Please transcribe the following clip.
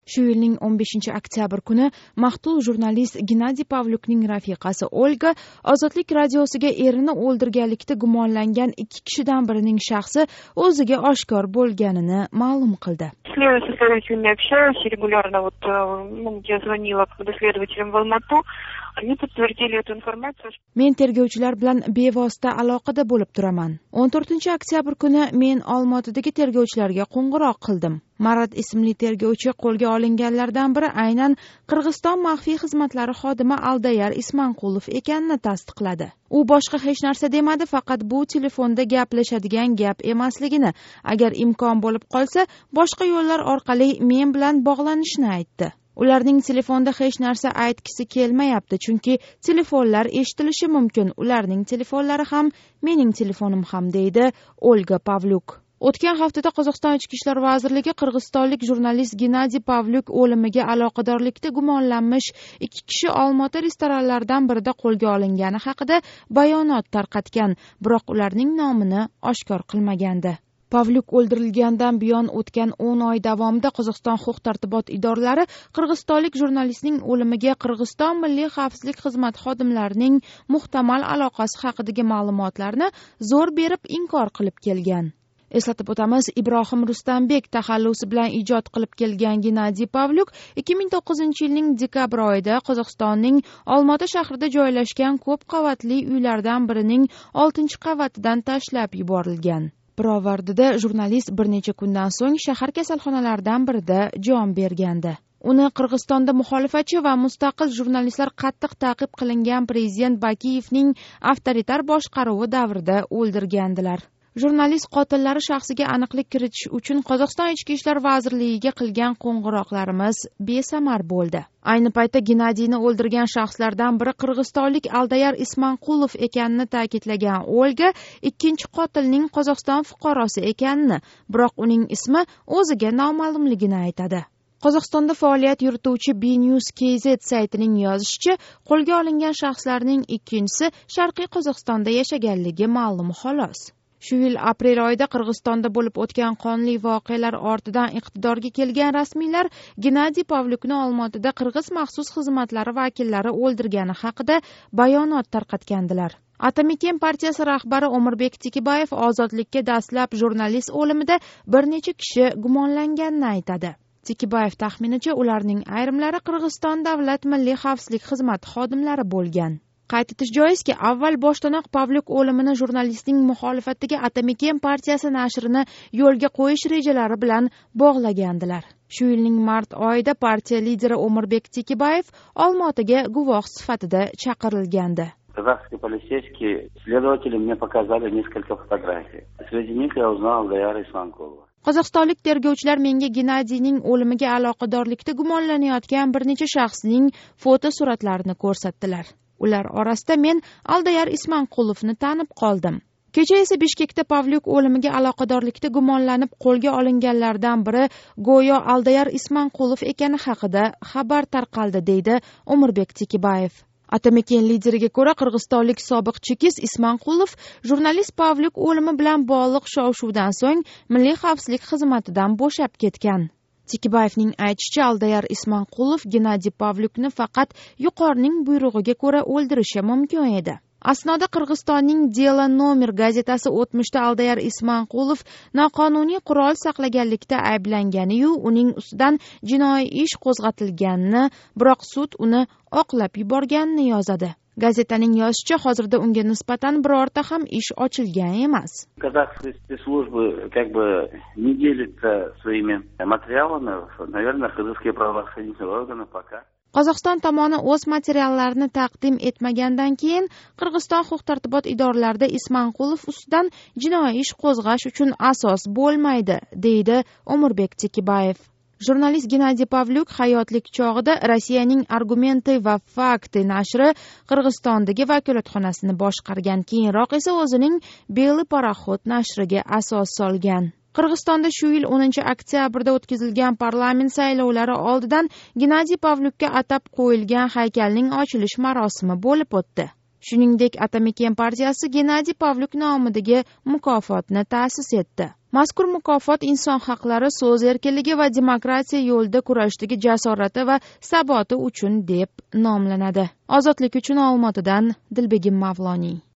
Shu yilning 15-oktyabr kuni maqtul jurnalist Gennadiy Pavlyukning rafiqasi Olga Ozodlik radiosiga erini o'ldirganlikda gumonlangan 2 kishidan birining shaxsi o'ziga oshkor bo'lganini ma'lum qildi. Со следователями общаюсь регулярно, я звонила следователям в Алмату, они подтвердили эту информацию. Men tergovchilar bilan bevosita aloqada bo'lib turaman. 14-oktyabr kuni men Olmaotadagi tergovchilarga qo'ng'iroq qildim. Marat ismli tergovchi qo'lga olinganlardan biri aynan Qirg'iziston maxfiy xizmatlari xodimi Aldayar Ismanqulov ekanini tasdiqladi. U boshqa hech narsa demadi, faqat bu telefonda gaplashadigan gap emasligini, agar imkon bo'lib qolsa, boshqa yo'llar orqali men bilan bog'lanishni aytdi. Ularning telefonda hech narsa aytgisi kelmayapti, chunki telefonlar eshitilishi mumkin. Ularning telefonlari ham, mening telefonim ham, deydi Olga Pavlyuk. O'tgan haftada Qozog'iston Ichki ishlar vazirligi qirg'izistonlik jurnalist Gennadiy Pavlyuk o'limiga aloqadorlikda gumonlanmish 2 kishi Olmaota restoranlaridan birida qo'lga olingani haqida bayonot tarqatgan, biroq ularning nomini oshkor qilmagandi. Pavlyuk o'ldirilgandan buyon o'tgan 10 oy davomida Qozog'iston huquq-tartibot idoralari qirg'izistonlik jurnalistning o'limiga Qirg'iziston Milliy xavfsizlik xizmati xodimlarining muhtamal aloqasi haqidagi ma'lumotlarni zo'r berib inkor qilib kelgan. Eslatib o'tamiz, Ibrohim Rustambek taxallusi bilan ijod qilib kelgan Gennadiy Pavlyuk 2009-yilning dekabr oyida Qozog'istonning Olmaota shahrida joylashgan ko'p qavatli uylardan birining 6-qavatidan tashlab yuborilgan. Pirovardida jurnalist bir necha kundan so'ng shahar kasalxonalaridan birida jon bergandi. Uni Qirg'izistonda muxolifatchi va mustaqil jurnalistlar qattiq ta'qib qilingan prezident Bakiyevning avtoritar boshqaruvi davrida o'ldirgandilar. Jurnalist qotillari shaxsiga aniqlik kiritish uchun Qozog'iston Ichki ishlar vazirligiga qilgan qo'ng'iroqlarimiz besamar bo'ldi. Ayni paytda Gennadiyni o'ldirgan shaxslardan biri qirg'izistonlik Aldayar Ismanqulov ekanini ta'kidlagan Olga, ikkinchi qotilning Qozog'iston fuqarosi ekanini, biroq uning ismi o'ziga noma'lumligini aytadi. Qozog'istonda faoliyat yurituvchi BNews.kz saytining yozishicha, qo'lga olingan shaxslarning ikkinchisi Sharqiy Qozog'istonda yashaganligi ma'lum xolos. Shu yil aprel oyida Qirg'izistonda bo'lib o'tgan qonli voqealar ortidan iqtidorga kelgan rasmiylar Gennadiy Pavlyukni Olmaotada Qirg'iz maxsus xizmatlari vakillari o'ldirgani haqida bayonot tarqatgandilar. Atamiken partiyasi rahbari Omirbek Tekibayev ozodlikka dastlab jurnalist o'limida bir necha kishi gumonlanganini aytadi. Tekibayev taxminicha, ularning ayrimlari Qirg'iziston davlat milliy xavfsizlik xizmati xodimlari bo'lgan. Qayd etish joizki, avval boshdanoq Pavlyuk o'limini jurnalistning muxolifatdagi Atamiken partiyasi nashrini yo'lga qo'yish rejalari bilan bog'lagandilar. Shu yilning mart oyida partiya lideri Omirbek Tekibayev Olmaotaga guvoh sifatida chaqirilgandi. Казахские полицейские следователи мне показали несколько фотографий. Среди них я узнал Алдаяра Исманкулова. Qozog'istonlik tergovchilar menga Gennadiyning o'limiga aloqadorlikda gumonlanayotgan bir necha shaxsning fotosuratlarini ko'rsatdilar. Ular orasida men Aldayar Ismanqulovni tanib qoldim. Kecha esa Bishkekda Pavlyuk o'limiga aloqadorlikda gumonlanib qo'lga olinganlardan biri go'yo Aldayar Ismanqulov ekani haqida xabar tarqaldi, deydi Omirbek Tekibayev. Atamiken lideriga ko'ra, qirg'izistonlik sobiq chekist Ismanqulov jurnalist Pavlyuk o'limi bilan bog'liq shov-shuvdan so'ng Milliy xavfsizlik xizmatidan bo'shab ketgan. Tekibayevning aytishicha, Aldayar Ismanqulov Gennadiy Pavlyukni faqat yuqorining buyrug'iga ko'ra o'ldirishi mumkin edi. Asnoda Qirg'izistonning Delo Nomer gazetasi o'tmishda Aldayar Ismanqulov noqonuniy qurol saqlaganlikda ayblangani-yu, uning ustidan jinoiy ish qo'zg'atilganini, biroq sud uni oqlab yuborganini yozadi. Gazetaning yozishicha, hozirda unga nisbatan birorta ham ish ochilgan emas. Казахские спецслужбы не делятся своими материалами, наверное, казахские правоохранительные органы пока. Qozog'iston tomoni o'z materiallarini taqdim etmagandan keyin Qirg'iziston huquq-tartibot idoralarida Ismanqulov ustidan jinoiy ish qo'zg'ash uchun asos bo'lmaydi, deydi Omirbek Tekibayev. Jurnalist Gennadiy Pavlyuk hayotlik chog'ida Rossiyaning Argumenty va Fakti nashri Qirg'izistondagi vakolatxonasini boshqargan, keyinroq esa o'zining Beli paraxod nashriga asos solgan. Qirg'izistonda shu yil 10-oktyabrda o'tkazilgan parlament saylovlari oldidan Gennadiy Pavlyukka atab qo'yilgan haykalning ochilish marosimi bo'lib o'tdi. Shuningdek, Atamiken partiyasi Gennadiy Pavlyuk nomidagi mukofotni ta'sis etdi. Mazkur mukofot inson haqlari, so'z erkinligi va demokratiya yo'lida kurashdagi jasorati va saboti uchun deb nomlanadi. Ozodlik uchun Olmaotadan Dilbegim Mavloniy.